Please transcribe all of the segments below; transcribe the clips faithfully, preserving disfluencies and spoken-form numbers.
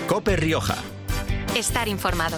COPE Rioja. Estar informado.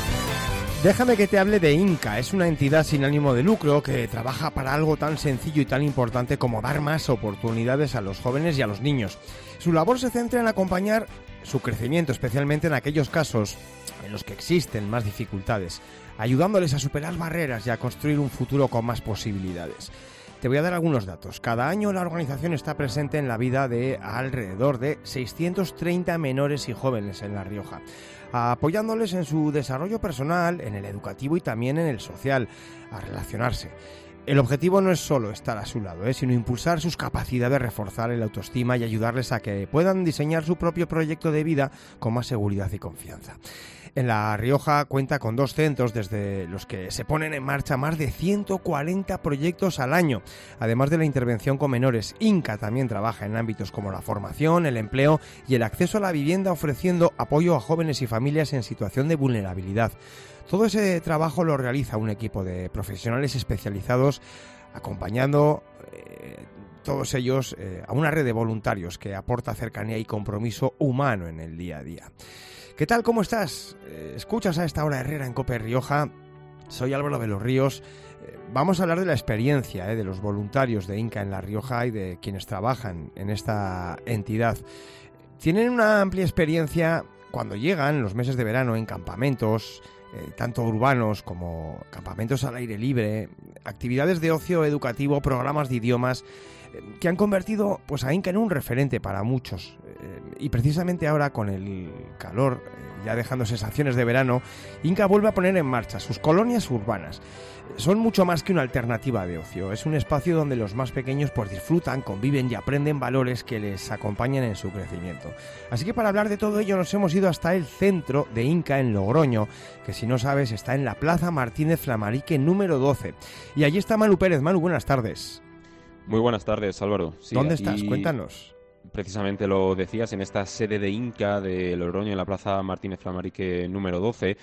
Déjame que te hable de Inca. Es una entidad sin ánimo de lucro que trabaja para algo tan sencillo y tan importante como dar más oportunidades a los jóvenes y a los niños. Su labor se centra en acompañar su crecimiento, especialmente en aquellos casos en los que existen más dificultades, ayudándoles a superar barreras y a construir un futuro con más posibilidades. Te voy a dar algunos datos. Cada año la organización está presente en la vida de alrededor de seiscientos treinta menores y jóvenes en La Rioja, apoyándoles en su desarrollo personal, en el educativo y también en el social, a relacionarse. El objetivo no es solo estar a su lado, ¿eh? sino impulsar sus capacidades, reforzar el autoestima y ayudarles a que puedan diseñar su propio proyecto de vida con más seguridad y confianza. En La Rioja cuenta con dos centros desde los que se ponen en marcha más de ciento cuarenta proyectos al año. Además de la intervención con menores, Inca también trabaja en ámbitos como la formación, el empleo y el acceso a la vivienda, ofreciendo apoyo a jóvenes y familias en situación de vulnerabilidad. Todo ese trabajo lo realiza un equipo de profesionales especializados, acompañando eh, todos ellos eh, a una red de voluntarios que aporta cercanía y compromiso humano en el día a día. ¿Qué tal? ¿Cómo estás? Eh, escuchas a esta hora Herrera en COPE Rioja. Soy Álvaro de los Ríos. Eh, vamos a hablar de la experiencia eh, de los voluntarios de Inca en La Rioja y de quienes trabajan en esta entidad. Tienen una amplia experiencia cuando llegan en los meses de verano en campamentos, eh, tanto urbanos como campamentos al aire libre, actividades de ocio educativo, programas de idiomas, que han convertido pues a Inca en un referente para muchos. Eh, y precisamente ahora, con el calor, eh, ya dejando sensaciones de verano, Inca vuelve a poner en marcha sus colonias urbanas. Son mucho más que una alternativa de ocio. Es un espacio donde los más pequeños pues disfrutan, conviven y aprenden valores que les acompañan en su crecimiento. Así que para hablar de todo ello nos hemos ido hasta el centro de Inca en Logroño, que si no sabes está en la Plaza Martínez Flamarique número doce. Y allí está Manu Pérez. Manu, buenas tardes. Muy buenas tardes, Álvaro. Sí, ¿dónde aquí, estás? Cuéntanos. Precisamente lo decías, en esta sede de Inca de Logroño, en la Plaza Martínez Flamarique número doce,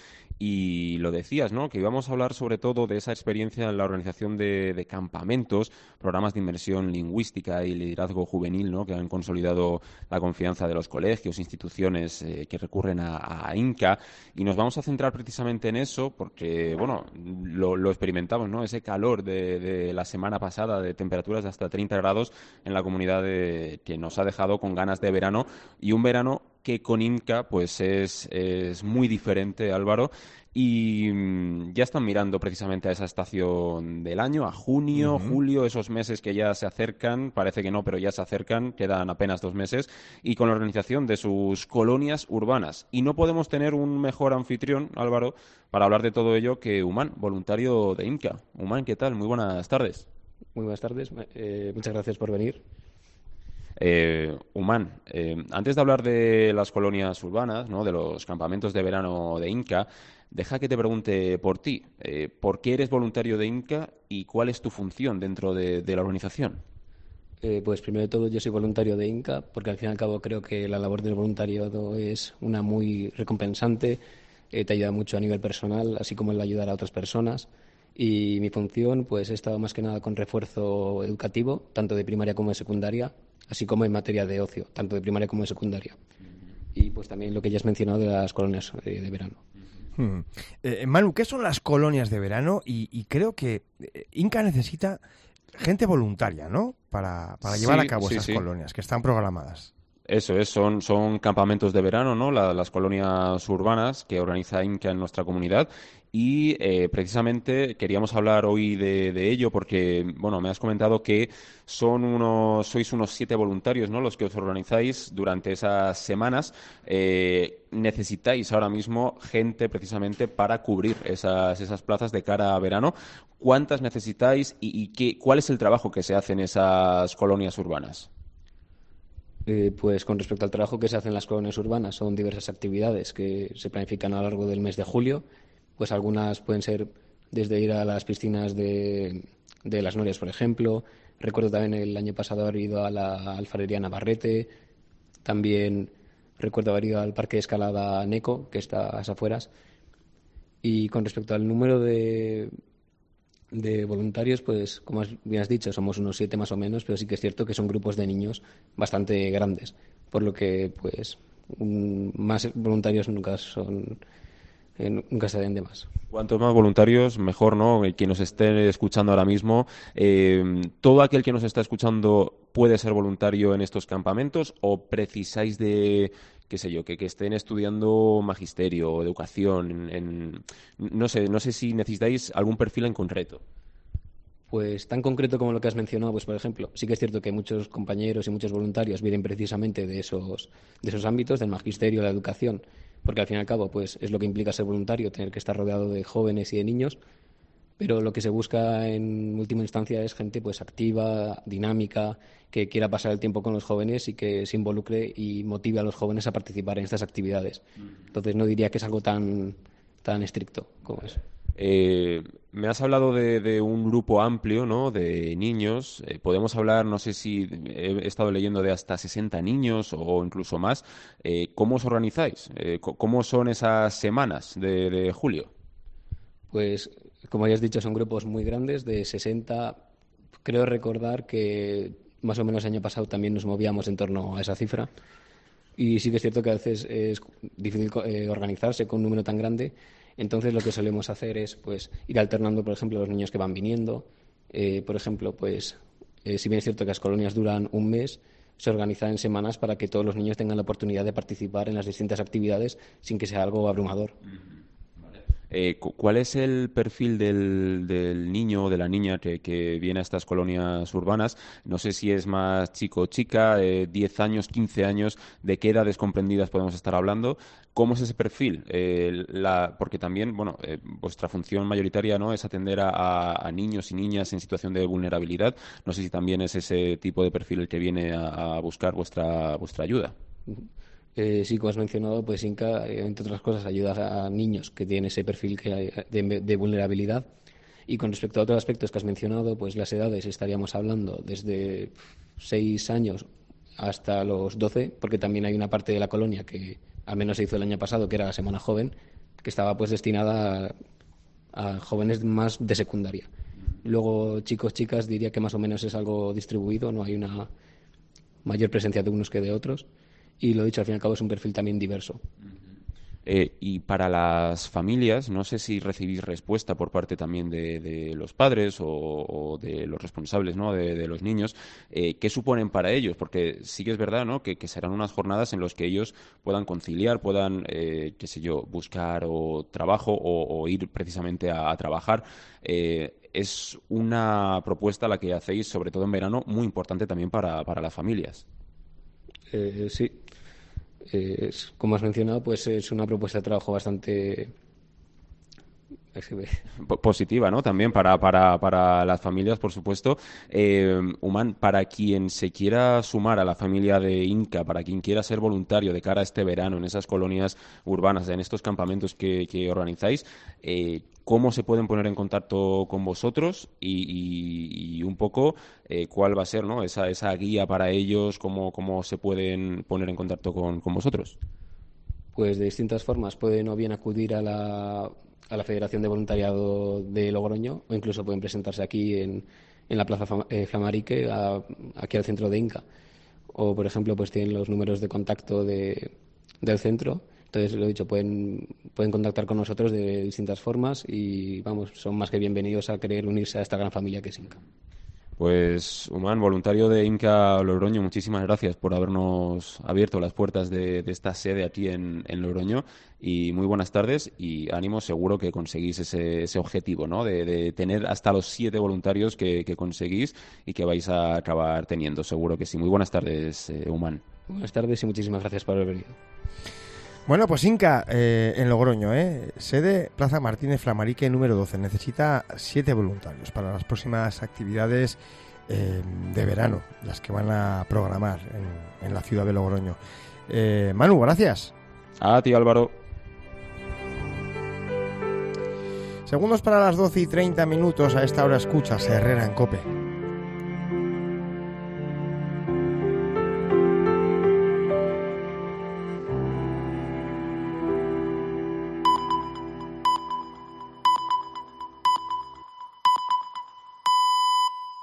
y lo decías, ¿no?, que íbamos a hablar sobre todo de esa experiencia en la organización de, de campamentos, programas de inmersión lingüística y liderazgo juvenil, ¿no?, que han consolidado la confianza de los colegios, instituciones eh, que recurren a, a Inca, y nos vamos a centrar precisamente en eso porque, bueno, lo, lo experimentamos, ¿no?, ese calor de, de la semana pasada de temperaturas de hasta treinta grados en la comunidad de, que nos ha dejado con ganas de verano, y un verano que con Inca pues es, es muy diferente, Álvaro, y mmm, ya están mirando precisamente a esa estación del año, a junio, uh-huh. julio, esos meses que ya se acercan, parece que no, pero ya se acercan, quedan apenas dos meses, y con la organización de sus colonias urbanas. Y no podemos tener un mejor anfitrión, Álvaro, para hablar de todo ello que Humán, voluntario de Inca. Humán, ¿qué tal? Muy buenas tardes. Muy buenas tardes, eh, muchas gracias por venir. Eh, Humán, eh, antes de hablar de las colonias urbanas, ¿no?, de los campamentos de verano de Inca, deja que te pregunte por ti. Eh, ¿Por qué eres voluntario de Inca y cuál es tu función dentro de, de la organización? Eh, pues primero de todo yo soy voluntario de Inca porque al fin y al cabo creo que la labor del voluntariado es una muy recompensante, eh, te ayuda mucho a nivel personal, así como el ayudar a otras personas. Y mi función pues he estado más que nada con refuerzo educativo, tanto de primaria como de secundaria, así como en materia de ocio, tanto de primaria como de secundaria. Y pues también lo que ya has mencionado de las colonias de, de verano. Hmm. Eh, Manu, ¿qué son las colonias de verano? Y, y creo que Inca necesita gente voluntaria, ¿no?, para, para llevar sí, a cabo sí, esas sí. colonias que están programadas. Eso es, son, son campamentos de verano, ¿no?, la, las colonias urbanas que organiza Inca en nuestra comunidad. Y eh, precisamente queríamos hablar hoy de, de ello porque, bueno, me has comentado que son unos, sois unos siete voluntarios, ¿no?, los que os organizáis durante esas semanas. Eh, necesitáis ahora mismo gente precisamente para cubrir esas, esas plazas de cara a verano. ¿Cuántas necesitáis y, y qué, cuál es el trabajo que se hace en esas colonias urbanas? Eh, pues con respecto al trabajo que se hace en las colonias urbanas, son diversas actividades que se planifican a lo largo del mes de julio. Pues algunas pueden ser desde ir a las piscinas de, de Las Norias, por ejemplo. Recuerdo también el año pasado haber ido a la alfarería Navarrete. También recuerdo haber ido al parque de escalada Neco, que está a las afueras. Y con respecto al número de, de voluntarios, pues como bien has dicho, somos unos siete más o menos, pero sí que es cierto que son grupos de niños bastante grandes, por lo que pues Un, más voluntarios nunca son eh, nunca se den de más. Cuantos más voluntarios, mejor, ¿no? Quien nos esté escuchando ahora mismo, eh, ¿todo aquel que nos está escuchando puede ser voluntario en estos campamentos o precisáis de, qué sé yo, que, que estén estudiando magisterio o educación? En, en, no sé, no sé si necesitáis algún perfil en concreto. Pues tan concreto como lo que has mencionado, pues por ejemplo, sí que es cierto que muchos compañeros y muchos voluntarios vienen precisamente de esos, de esos ámbitos, del magisterio, la educación, porque al fin y al cabo pues es lo que implica ser voluntario, tener que estar rodeado de jóvenes y de niños, pero lo que se busca en última instancia es gente pues activa, dinámica, que quiera pasar el tiempo con los jóvenes y que se involucre y motive a los jóvenes a participar en estas actividades. Entonces no diría que es algo tan, tan estricto como eso. Eh, me has hablado de, de un grupo amplio, ¿no?, de niños. Eh, podemos hablar, no sé si he estado leyendo de hasta sesenta niños o incluso más. Eh, ¿Cómo os organizáis? Eh, ¿Cómo son esas semanas de, de julio? Pues, como ya has dicho, son grupos muy grandes, de sesenta. Creo recordar que más o menos el año pasado también nos movíamos en torno a esa cifra. Y sí que es cierto que a veces es difícil eh, organizarse con un número tan grande. Entonces lo que solemos hacer es pues ir alternando, por ejemplo, los niños que van viniendo. Eh, por ejemplo, pues eh, si bien es cierto que las colonias duran un mes, se organizan en semanas para que todos los niños tengan la oportunidad de participar en las distintas actividades sin que sea algo abrumador. Eh, ¿Cuál es el perfil del, del niño o de la niña que, que viene a estas colonias urbanas? No sé si es más chico o chica, eh, diez años, quince años, ¿de qué edades comprendidas podemos estar hablando? ¿Cómo es ese perfil? Eh, la, porque también, bueno, eh, vuestra función mayoritaria, ¿no?, es atender a, a, a niños y niñas en situación de vulnerabilidad. No sé si también es ese tipo de perfil el que viene a, a buscar vuestra, vuestra ayuda. Eh, sí, como has mencionado, pues Inca, eh, entre otras cosas, ayuda a niños que tienen ese perfil que hay de, de vulnerabilidad. Y con respecto a otros aspectos que has mencionado, pues las edades estaríamos hablando desde seis años hasta los doce, porque también hay una parte de la colonia que al menos se hizo el año pasado, que era la Semana Joven, que estaba pues destinada a, a jóvenes más de secundaria. Luego, chicos, chicas, diría que más o menos es algo distribuido, no hay una mayor presencia de unos que de otros. Y lo dicho, al fin y al cabo es un perfil también diverso. Eh, y para las familias, no sé si recibís respuesta por parte también de, de los padres o, o de los responsables, ¿no?, de, de los niños. Eh, ¿Qué suponen para ellos? Porque sí que es verdad, ¿no?, que, que serán unas jornadas en las que ellos puedan conciliar, puedan, eh, qué sé yo, buscar o trabajo o, o ir precisamente a, a trabajar. Eh, es una propuesta la que hacéis, sobre todo en verano, muy importante también para, para las familias. Eh, sí. Eh, como has mencionado, pues es una propuesta de trabajo bastante positiva, ¿no? También para, para, para las familias, por supuesto. Eh, Human, para quien se quiera sumar a la familia de Inca, para quien quiera ser voluntario de cara a este verano en esas colonias urbanas, en estos campamentos que, que organizáis, eh, ¿cómo se pueden poner en contacto con vosotros? Y, y, y un poco eh, cuál va a ser, ¿no?, esa, esa guía para ellos, cómo, cómo se pueden poner en contacto con, con vosotros. Pues de distintas formas. Pueden o bien acudir a la, a la Federación de Voluntariado de Logroño o incluso pueden presentarse aquí en, en la Plaza Flamarique, a, aquí al centro de Inca. O, por ejemplo, pues tienen los números de contacto de, del centro. Entonces, lo he dicho, pueden, pueden contactar con nosotros de distintas formas y, vamos, son más que bienvenidos a querer unirse a esta gran familia que es Inca. Pues, Human, voluntario de Inca Logroño, muchísimas gracias por habernos abierto las puertas de, de esta sede aquí en, en Logroño y muy buenas tardes y ánimo, seguro que conseguís ese, ese objetivo, ¿no?, de, de tener hasta los siete voluntarios que, que conseguís y que vais a acabar teniendo, seguro que sí. Muy buenas tardes, eh, Human. Buenas tardes y muchísimas gracias por haber venido. Bueno, pues Inca, eh, en Logroño, eh, sede Plaza Martínez Flamarique número doce, necesita siete voluntarios para las próximas actividades eh, de verano, las que van a programar en, en la ciudad de Logroño. Eh, Manu, gracias. A ti, Álvaro. Segundos para las doce y treinta minutos, a esta hora escuchas Herrera en COPE.